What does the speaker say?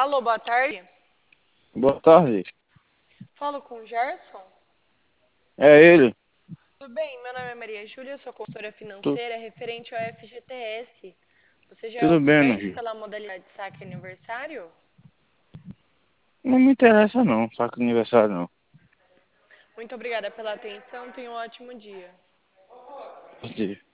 Alô, boa tarde. Boa tarde. Falo com o Gerson. É ele? Tudo bem? Meu nome é Maria Júlia, sou consultora Tu- financeira referente ao FGTS. Você já é Tudo bem, meu optante filho? pela modalidade saque aniversário? Não me interessa não, saco aniversário não. Muito obrigada pela atenção, tenha um ótimo dia.